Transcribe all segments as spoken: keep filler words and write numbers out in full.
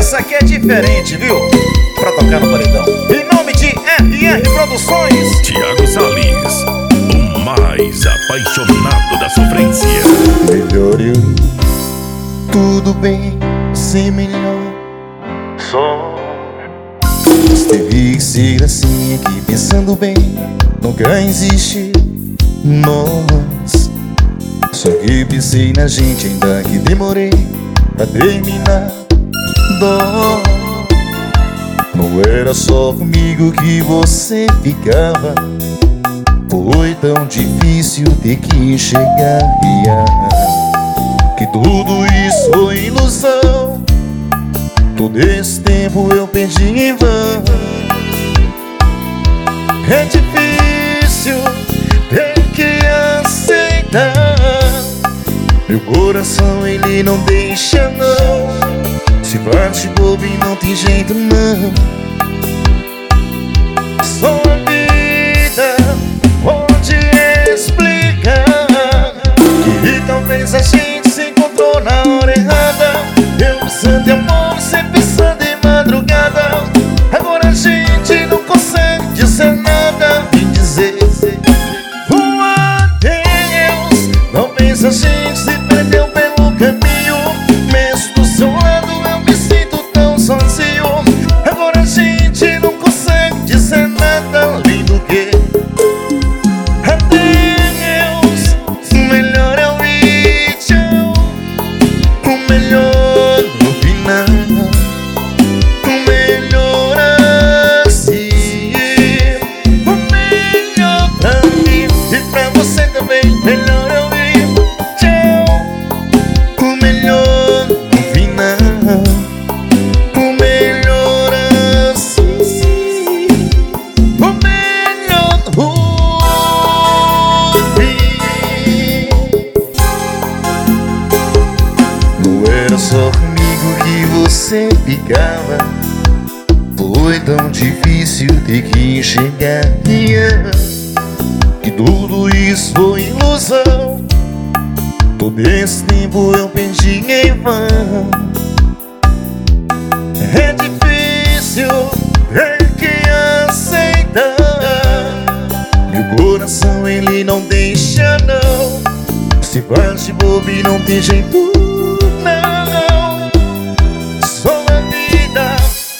Essa aqui é diferente, viu? Pra tocar no paredão. Em nome de R R Produções, Thiago Salles, o mais apaixonado da sofrência. Melhor eu ir, tudo bem, ser melhor. Só mas teve que ser assim aqui, pensando bem, nunca existe nós. Só que pensei na gente, ainda que demorei pra terminar. Dó, não era só comigo que você ficava. Foi tão difícil ter que enxergar que tudo isso foi ilusão. Todo esse tempo eu perdi em vão. É difícil ter que aceitar. Meu coração ele não deixa não. Se faz de bobo e não tem jeito não. Só a vida pode explicar que talvez a gente se encontrou na hora errada. Eu pensando em amor, você pensando em madrugada. Agora a gente não consegue dizer nada. Me dizer um adeus. Talvez a gente se perdeu pelo caminho. Mesmo do seu lado eu me sinto tão sozinho. Agora a gente não consegue dizer nada além do que adeus. Melhor eu ir, tchau. O melhor no final, o melhor assim. O melhor pra mim e pra você também. Melhor eu ir, tchau. O melhor no final, o melhor assim. O melhor no fim. Não era só comigo que você ficava. Foi tão difícil ter que enxergar que tudo isso foi ilusão. Todo esse tempo eu perdi em vão. É difícil ter que aceitar. Meu coração ele não deixa não. Se faz de bobo e não tem jeito não. Só a vida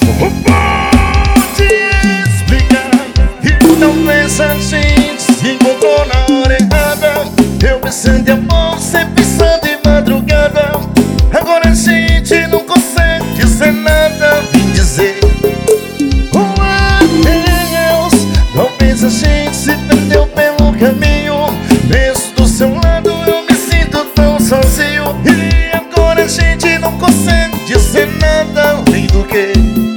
pode explicar que talvez a gente se encontrou na hora errada. Eu pensando em amor, você pensando em madrugada. Agora a gente não consegue dizer nada. Vim dizer um adeus. Talvez a gente se perdeu pelo caminho. Mesmo do seu lado eu me sinto tão sozinho. E agora a gente não consegue dizer nada além do que